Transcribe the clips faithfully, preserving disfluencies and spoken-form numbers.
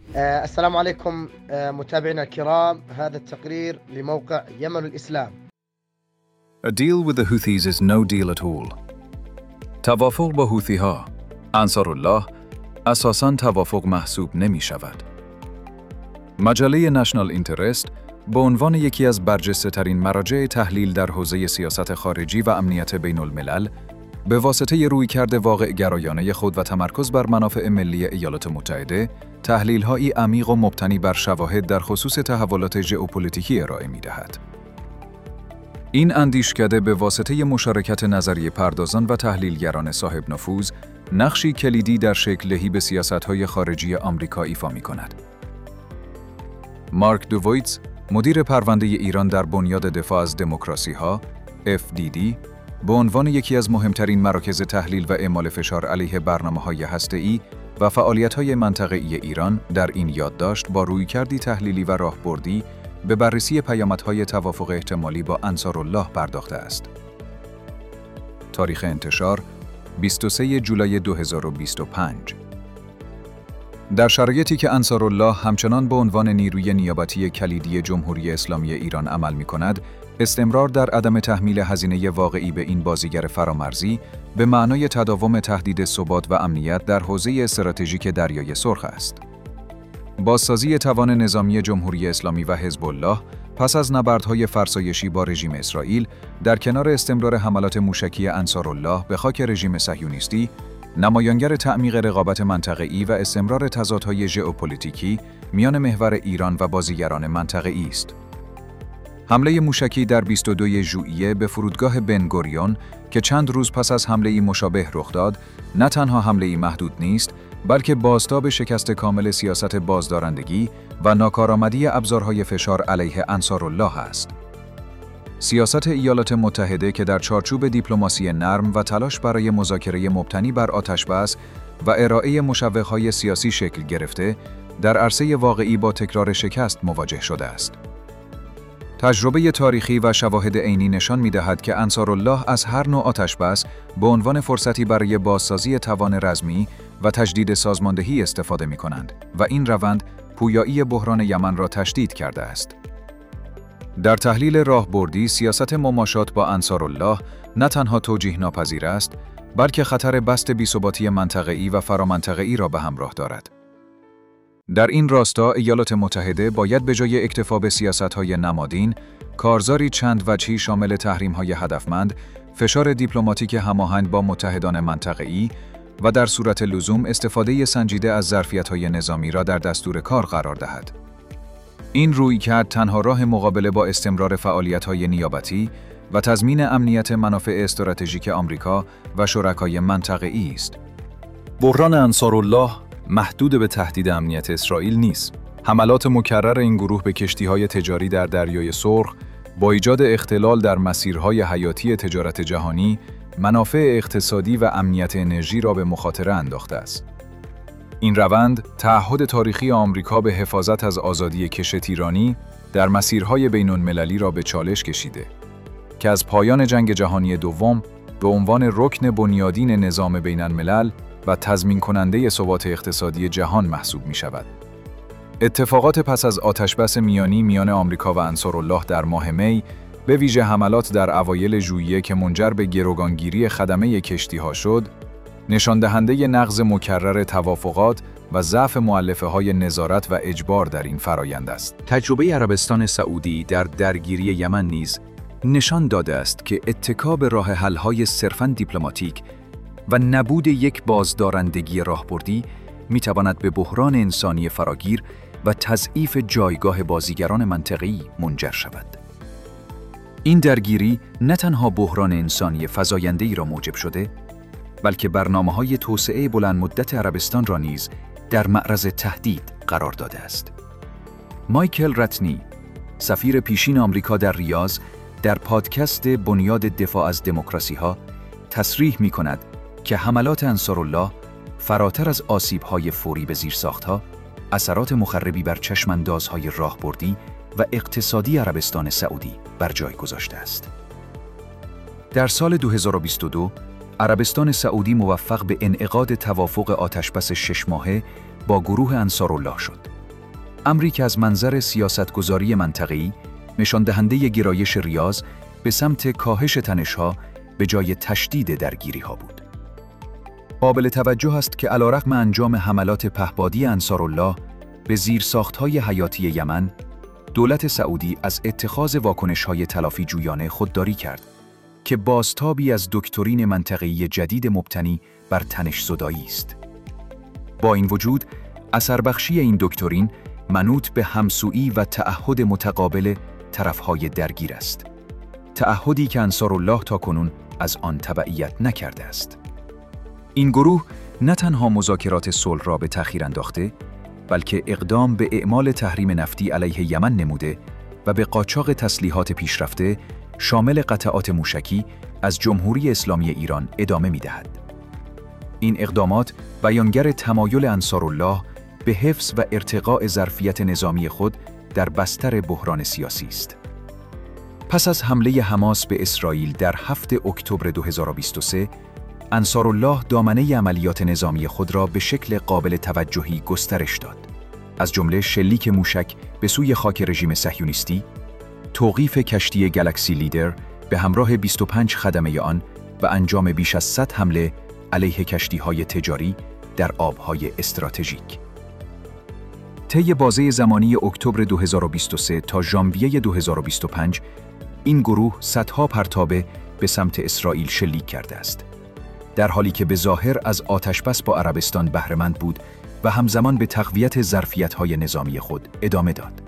آه، السلام عليكم آه، متابعينا الكرام. هذا التقرير لموقع يمن الإسلام. A deal with the Houthis is no deal at all. توافق با هوثی ها، انصارالله، اساساً توافق محسوب نمی شود. مجله نشنال اینترست به عنوان یکی از برجسته ترین مراجع تحلیل در حوزه سیاست خارجی و امنیت بین الملل، به واسطه رویکرد واقع گرایانه خود و تمرکز بر منافع ملی ایالات متحده، تحلیل‌هایی عمیق و مبتنی بر شواهد در خصوص تحولات ژئوپلیتیکی ارائه می‌دهد. این اندیشکده به واسطه مشارکت نظریه پردازان و تحلیلگران صاحب نفوذ، نقشی کلیدی در شکل دهی به سیاست‌های خارجی آمریکا ایفا می‌کند. مارک دوویتز، مدیر پرونده ایران در بنیاد دفاع از دموکراسی‌ها، اف دی دی، به عنوان یکی از مهمترین مراکز تحلیل و اعمال فشار علیه برنامه‌های هسته‌ای و فعالیت‌های منطقه‌ای ایران در این یادداشت با رویکردی تحلیلی و راهبردی به بررسی پیامدهای توافق احتمالی با انصارالله پرداخته است. تاریخ انتشار بیست و سوم جولای دو هزار و بیست و پنج. در شرایطی که انصارالله همچنان به عنوان نیروی نیابتی کلیدی جمهوری اسلامی ایران عمل می‌کند، استمرار در عدم تحمیل هزینه واقعی به این بازیگر فرامرزی به معنای تداوم تهدید ثبات و امنیت در حوزه استراتژیک دریای سرخ است. بازسازی توان نظامی جمهوری اسلامی و حزب الله پس از نبردهای فرسایشی با رژیم اسرائیل، در کنار استمرار حملات موشکی انصارالله به خاک رژیم صهیونیستی، نمایانگر تعمیق رقابت منطقه‌ای و استمرار تضادهای ژئوپلیتیکی میان محور ایران و بازیگران منطقه‌ای است. حمله موشکی در بیست و دوم ژوئیه به فرودگاه بن گوریون که چند روز پس از حمله مشابه رخ داد، نه تنها حمله محدود نیست، بلکه بازتاب شکست کامل سیاست بازدارندگی و ناکارآمدی ابزارهای فشار علیه انصارالله است. سیاست ایالات متحده که در چارچوب دیپلماسی نرم و تلاش برای مذاکره مبتنی بر آتش‌بس و ارائه مشوق‌های سیاسی شکل گرفته، در عرصه واقعی با تکرار شکست مواجه شده است. تجربه تاریخی و شواهد عینی نشان می‌دهد که انصارالله از هر نوع آتش‌بس به عنوان فرصتی برای بازسازی توان رزمی و تجدید سازماندهی استفاده می‌کنند و این روند پویایی بحران یمن را تشدید کرده است. در تحلیل راهبردی، سیاست مماشات با انصارالله نه تنها توجیه ناپذیر است، بلکه خطر بست بی‌ثباتی منطقه‌ای و فرامنطقه‌ای را به همراه دارد. در این راستا، ایالات متحده باید به جای اکتفا به سیاست‌های نمادین، کارزاری چند وجهی شامل تحریم‌های هدفمند، فشار دیپلماتیک هماهنگ با متحدان منطقه‌ای و در صورت لزوم استفاده سنجیده از ظرفیت‌های نظامی را در دستور کار قرار دهد. این رویکرد تنها راه مقابله با استمرار فعالیت‌های نیابتی و تضمین امنیت منافع استراتژیک آمریکا و شرکای منطقه‌ای است. بحران انصارالله محدود به تهدید امنیت اسرائیل نیست. حملات مکرر این گروه به کشتی‌های تجاری در دریای سرخ با ایجاد اختلال در مسیرهای حیاتی تجارت جهانی، منافع اقتصادی و امنیت انرژی را به مخاطره انداخته است. این روند تعهد تاریخی آمریکا به حفاظت از آزادی کشت ایرانی در مسیرهای بین‌المللی را به چالش کشیده که از پایان جنگ جهانی دوم به عنوان رکن بنیادین نظام بین‌الملل و تضمین کننده ثبات اقتصادی جهان محسوب می شود. اتفاقات پس از آتشبس میانی میان آمریکا و انصارالله در ماه می، به ویژه حملات در اوایل ژوئیه که منجر به گروگانگیری خدمه کشتی‌ها شد، نشان دهنده نقض مکرر توافقات و ضعف مؤلفه‌های نظارت و اجبار در این فرایند است. تجربه عربستان سعودی در درگیری یمن نیز نشان داده است که اتکا به راه حل‌های صرفاً دیپلماتیک و نبود یک بازدارندگی راهبردی می‌تواند به بحران انسانی فراگیر و تضعیف جایگاه بازیگران منطقه‌ای منجر شود. این درگیری نه تنها بحران انسانی فزاینده‌ای را موجب شده، بلکه برنامه‌های توسعه بلند مدت عربستان را نیز در معرض تهدید قرار داده است. مایکل رتنی، سفیر پیشین آمریکا در ریاض، در پادکست بنیاد دفاع از دموکراسی‌ها تصریح می‌کند که حملات انصارالله فراتر از آسیب‌های فوری به زیرساخت‌ها، اثرات مخربی بر چشم‌اندازهای راهبردی و اقتصادی عربستان سعودی بر جای گذاشته است. در سال دو هزار و بیست و دو، عربستان سعودی موفق به انعقاد توافق آتشبس شش ماهه با گروه انصارالله شد امری که از منظر سیاستگذاری منطقه‌ای نشان دهنده گرایش ریاض به سمت کاهش تنش‌ها به جای تشدید درگیری‌ها بود. قابل توجه است که علیرغم انجام حملات پهپادی انصارالله به زیرساخت‌های حیاتی یمن، دولت سعودی از اتخاذ واکنش‌های تلافی جویانه خودداری کرد که بازتابی از دکترین منطقه‌ای جدید مبتنی بر تنش‌زدایی است. با این وجود، اثربخشی این دکترین منوط به همسویی و تعهد متقابل طرف‌های درگیر است. تعهدی که انصارالله تاکنون از آن تبعیت نکرده است. این گروه نه تنها مذاکرات صلح را به تأخیر انداخته، بلکه اقدام به اعمال تحریم نفتی علیه یمن نموده و به قاچاق تسلیحات پیشرفته شامل قطعات موشکی از جمهوری اسلامی ایران ادامه می‌دهد. این اقدامات بیانگر تمایل انصارالله به حفظ و ارتقاء ظرفیت نظامی خود در بستر بحران سیاسی است. پس از حمله حماس به اسرائیل در هفتم اکتبر دو هزار و بیست و سه، انصارالله دامنه عملیات نظامی خود را به شکل قابل توجهی گسترش داد. از جمله شلیک موشک به سوی خاک رژیم صهیونیستی، توقیف کشتی گلکسی لیدر به همراه بیست و پنج خدمه آن و انجام بیش از صد حمله علیه کشتی‌های تجاری در آب‌های استراتژیک. طی بازه زمانی اکتبر دو هزار و بیست و سه تا ژانویه دو هزار و بیست و پنج، این گروه صدها پرتابه به سمت اسرائیل شلیک کرده است، در حالی که به ظاهر از آتشبس با عربستان بهره‌مند بود و همزمان به تقویت ظرفیت‌های نظامی خود ادامه داد.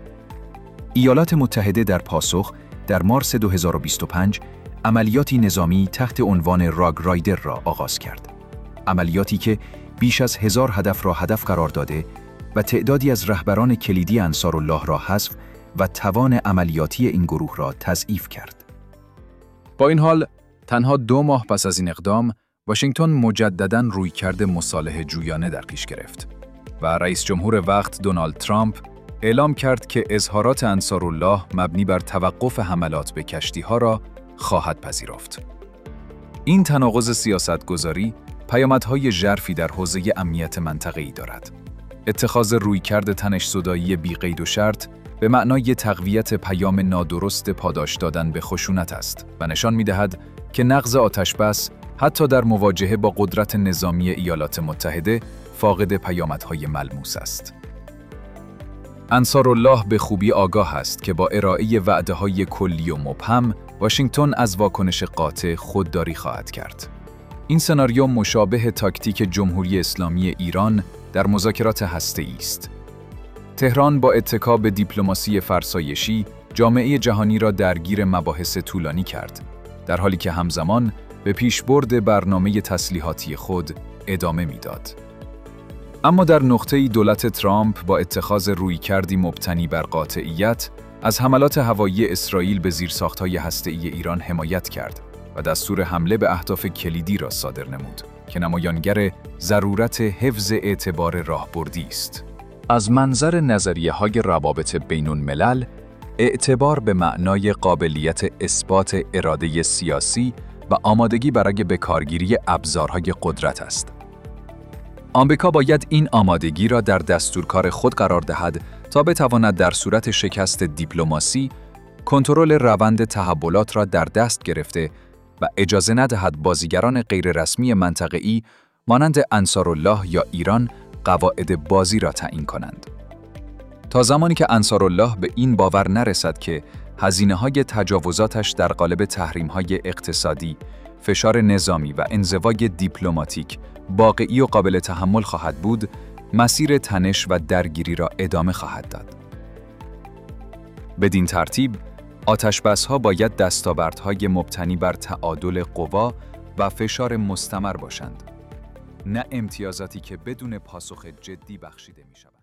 ایالات متحده در پاسخ در مارس دو هزار و بیست و پنج عملیاتی نظامی تحت عنوان راگ رایدر را آغاز کرد. عملیاتی که بیش از هزار هدف را هدف قرار داده و تعدادی از رهبران کلیدی انصارالله را حذف و توان عملیاتی این گروه را تضعیف کرد. با این حال، تنها دو ماه پس از این اقدام، واشنگتن مجدداً رویکرد مصالحه جویانه در پیش گرفت و رئیس جمهور وقت دونالد ترامپ اعلام کرد که اظهارات انصارالله مبنی بر توقف حملات به کشتی‌ها را خواهد پذیرفت. این تناقض سیاستگذاری پیامدهای ژرفی در حوزه امنیت منطقه‌ای دارد. اتخاذ رویکرد تنش‌زدایی بی قید و شرط به معنای تقویت پیام نادرست پاداش دادن به خشونت است و نشان می‌دهد که نقض آتشبس حتی در مواجهه با قدرت نظامی ایالات متحده فاقد پیامدهای ملموس است. انصارالله به خوبی آگاه است که با ارائه وعده‌های کلی و مبهم، واشنگتن از واکنش قاطع خودداری خواهد کرد. این سناریو مشابه تاکتیک جمهوری اسلامی ایران در مذاکرات هسته‌ای است. تهران با اتکا به دیپلماسی فرسایشی جامعه جهانی را درگیر مباحث طولانی کرد، در حالی که همزمان به پیشبرد برنامه تسلیحاتی خود ادامه میداد. اما در نقطه‌ای دولت ترامپ با اتخاذ رویکردی مبتنی بر قاطعیت از حملات هوایی اسرائیل به زیرساخت‌های هسته‌ای ایران حمایت کرد و دستور حمله به اهداف کلیدی را صادر نمود که نمایانگر ضرورت حفظ اعتبار راهبردی است. از منظر نظریه‌های روابط بین‌الملل، اعتبار به معنای قابلیت اثبات اراده سیاسی و آمادگی برای بکارگیری ابزارهای قدرت است. آمریکا باید این آمادگی را در دستورکار خود قرار دهد تا بتواند در صورت شکست دیپلماسی، کنترل روند تحولات را در دست گرفته و اجازه ندهد بازیگران غیررسمی منطقه‌ای مانند انصارالله یا ایران قواعد بازی را تعیین کنند. تا زمانی که انصارالله به این باور نرسد که هزینه‌های تجاوزاتش در قالب تحریم‌های اقتصادی، فشار نظامی و انزوای دیپلماتیک واقعی و قابل تحمل خواهد بود، مسیر تنش و درگیری را ادامه خواهد داد. بدین ترتیب، آتشبس‌ها باید دستاوردهای مبتنی بر تعادل قوا و فشار مستمر باشند، نه امتیازاتی که بدون پاسخ جدی بخشیده می‌شوند.